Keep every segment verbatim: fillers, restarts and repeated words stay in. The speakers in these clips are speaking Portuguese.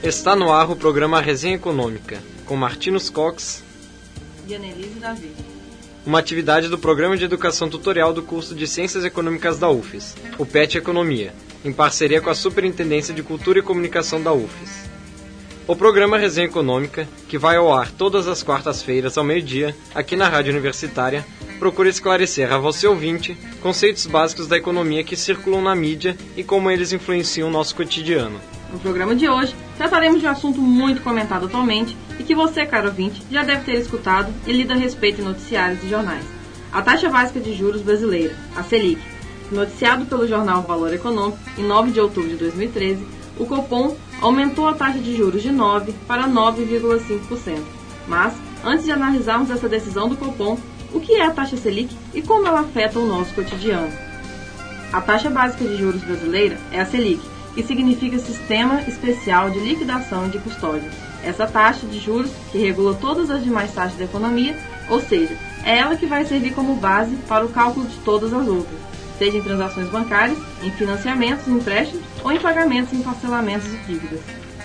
Está no ar o programa Resenha Econômica, com Martinus Cox e Annelise Davi. Uma atividade do Programa de Educação Tutorial do curso de Ciências Econômicas da U F E S, o P E T Economia, em parceria com a Superintendência de Cultura e Comunicação da U F E S. O programa Resenha Econômica, que vai ao ar todas as quartas-feiras ao meio-dia, aqui na Rádio Universitária, procura esclarecer a você ouvinte conceitos básicos da economia que circulam na mídia e como eles influenciam o nosso cotidiano. No programa de hoje, trataremos de um assunto muito comentado atualmente e que você, caro ouvinte, já deve ter escutado e lido a respeito em noticiários e jornais. A taxa básica de juros brasileira, a Selic. Noticiado pelo jornal Valor Econômico, em nove de outubro de dois mil e treze, o Copom aumentou a taxa de juros de nove por cento para nove vírgula cinco por cento. Mas, antes de analisarmos essa decisão do Copom, o que é a taxa Selic e como ela afeta o nosso cotidiano? A taxa básica de juros brasileira é a Selic, que significa Sistema Especial de Liquidação e de Custódia. Essa taxa de juros que regula todas as demais taxas da economia, ou seja, é ela que vai servir como base para o cálculo de todas as outras, seja em transações bancárias, em financiamentos, em empréstimos ou em pagamentos em parcelamentos de dívidas.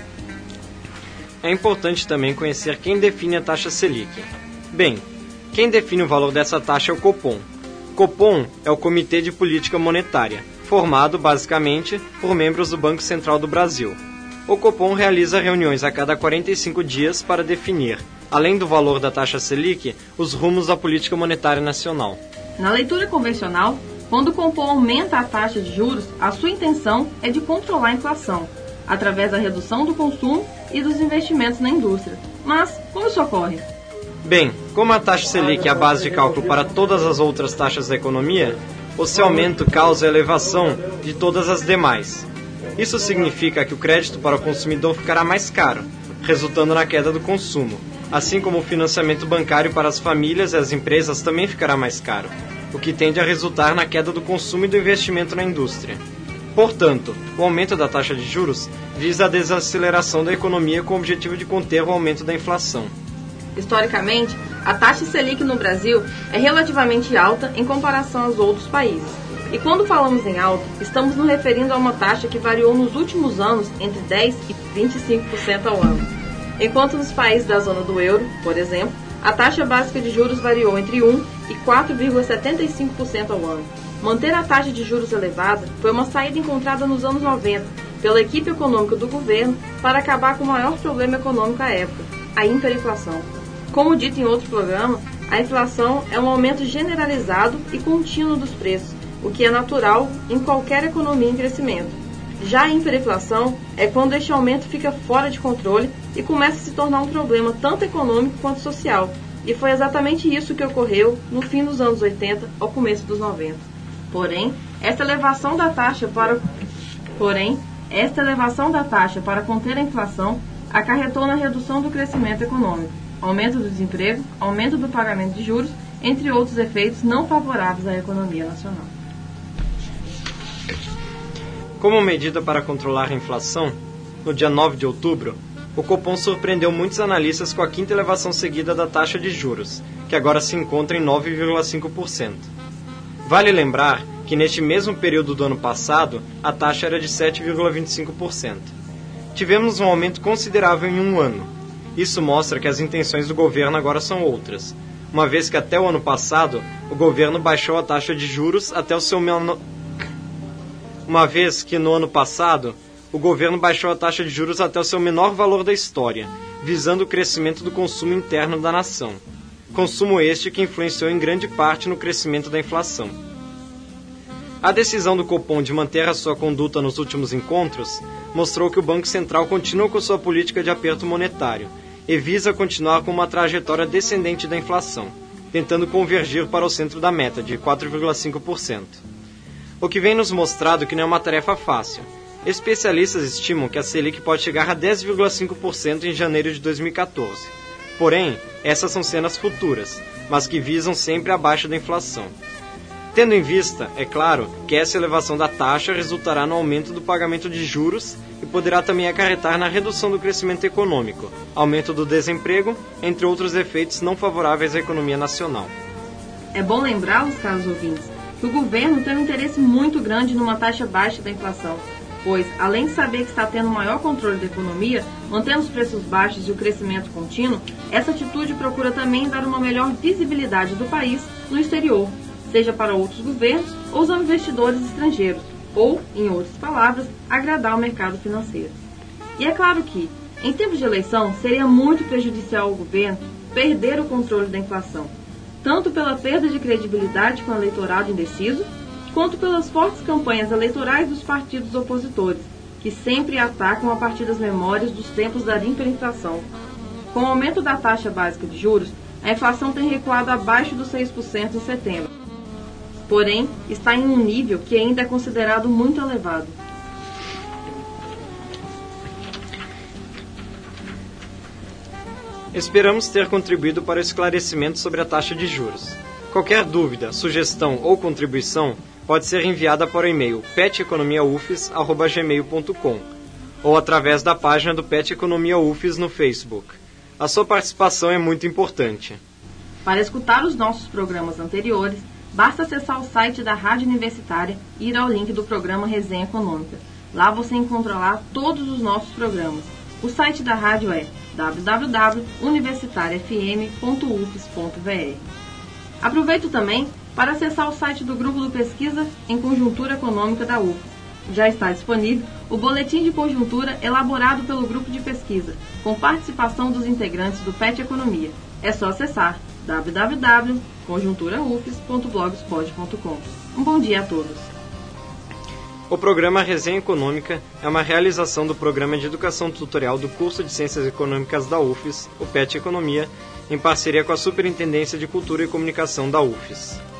É importante também conhecer quem define a taxa Selic. Bem, quem define o valor dessa taxa é o Copom. Copom é o Comitê de Política Monetária, formado, basicamente, por membros do Banco Central do Brasil. O Copom realiza reuniões a cada quarenta e cinco dias para definir, além do valor da taxa Selic, os rumos da política monetária nacional. Na leitura convencional, quando o Copom aumenta a taxa de juros, a sua intenção é de controlar a inflação, através da redução do consumo e dos investimentos na indústria. Mas, como isso ocorre? Bem, como a taxa Selic é a base de cálculo para todas as outras taxas da economia, o seu aumento causa a elevação de todas as demais. Isso significa que o crédito para o consumidor ficará mais caro, resultando na queda do consumo, assim como o financiamento bancário para as famílias e as empresas também ficará mais caro, o que tende a resultar na queda do consumo e do investimento na indústria. Portanto, o aumento da taxa de juros visa a desaceleração da economia com o objetivo de conter o aumento da inflação. Historicamente, a taxa Selic no Brasil é relativamente alta em comparação aos outros países. E quando falamos em alta, estamos nos referindo a uma taxa que variou nos últimos anos entre dez por cento e vinte e cinco por cento ao ano. Enquanto nos países da zona do euro, por exemplo, a taxa básica de juros variou entre um por cento e quatro vírgula setenta e cinco por cento ao ano. Manter a taxa de juros elevada foi uma saída encontrada nos anos noventa pela equipe econômica do governo para acabar com o maior problema econômico à época, a hiperinflação. Como dito em outro programa, a inflação é um aumento generalizado e contínuo dos preços, o que é natural em qualquer economia em crescimento. Já a hiperinflação é quando este aumento fica fora de controle e começa a se tornar um problema tanto econômico quanto social, e foi exatamente isso que ocorreu no fim dos anos oitenta ao começo dos noventa. Porém, esta elevação da taxa para, Porém, esta elevação da taxa para conter a inflação acarretou na redução do crescimento econômico, aumento do desemprego, aumento do pagamento de juros, entre outros efeitos não favoráveis à economia nacional. Como medida para controlar a inflação, no dia nove de outubro, o Copom surpreendeu muitos analistas com a quinta elevação seguida da taxa de juros, que agora se encontra em nove vírgula cinco por cento. Vale lembrar que neste mesmo período do ano passado, a taxa era de sete vírgula vinte e cinco por cento. Tivemos um aumento considerável em um ano. Isso mostra que as intenções do governo agora são outras, uma vez que até o ano passado, o governo baixou a taxa de juros até o seu menor... Uma vez que no ano passado, o governo baixou a taxa de juros até o seu menor valor da história, visando o crescimento do consumo interno da nação. Consumo este que influenciou em grande parte no crescimento da inflação. A decisão do Copom de manter a sua conduta nos últimos encontros mostrou que o Banco Central continua com sua política de aperto monetário e visa continuar com uma trajetória descendente da inflação, tentando convergir para o centro da meta, de quatro vírgula cinco por cento. O que vem nos mostrado que não é uma tarefa fácil. Especialistas estimam que a Selic pode chegar a dez vírgula cinco por cento em janeiro de dois mil e catorze. Porém, essas são cenas futuras, mas que visam sempre a baixa da inflação. Tendo em vista, é claro, que essa elevação da taxa resultará no aumento do pagamento de juros e poderá também acarretar na redução do crescimento econômico, aumento do desemprego, entre outros efeitos não favoráveis à economia nacional. É bom lembrá-los, caros ouvintes, que o governo tem um interesse muito grande numa taxa baixa da inflação. pois, além de saber que está tendo maior controle da economia, mantendo os preços baixos e o crescimento contínuo, essa atitude procura também dar uma melhor visibilidade do país no exterior, seja para outros governos ou os investidores estrangeiros, ou, em outras palavras, agradar o mercado financeiro. E é claro que, em tempos de eleição, seria muito prejudicial ao governo perder o controle da inflação, tanto pela perda de credibilidade com o eleitorado indeciso, quanto pelas fortes campanhas eleitorais dos partidos opositores, que sempre atacam a partir das memórias dos tempos da hiperinflação. Com o aumento da taxa básica de juros, a inflação tem recuado abaixo dos seis por cento em setembro. Porém, está em um nível que ainda é considerado muito elevado. Esperamos ter contribuído para o esclarecimento sobre a taxa de juros. Qualquer dúvida, sugestão ou contribuição pode ser enviada para o e-mail pet economia u f e s arroba gmail ponto com ou através da página do Pet Economia U F E S no Facebook. A sua participação é muito importante. Para escutar os nossos programas anteriores, basta acessar o site da Rádio Universitária e ir ao link do programa Resenha Econômica. Lá você encontrará todos os nossos programas. O site da rádio é w w w ponto universitária f m ponto u f e s ponto b r. Aproveito também para acessar o site do Grupo do Pesquisa em Conjuntura Econômica da U F E S. Já está disponível o boletim de conjuntura elaborado pelo Grupo de Pesquisa, com participação dos integrantes do Pet Economia. É só acessar w w w ponto conjuntura u f e s ponto blogspot ponto com. Um bom dia a todos. O programa Resenha Econômica é uma realização do Programa de Educação Tutorial do Curso de Ciências Econômicas da U F E S, o Pet Economia, em parceria com a Superintendência de Cultura e Comunicação da U F E S.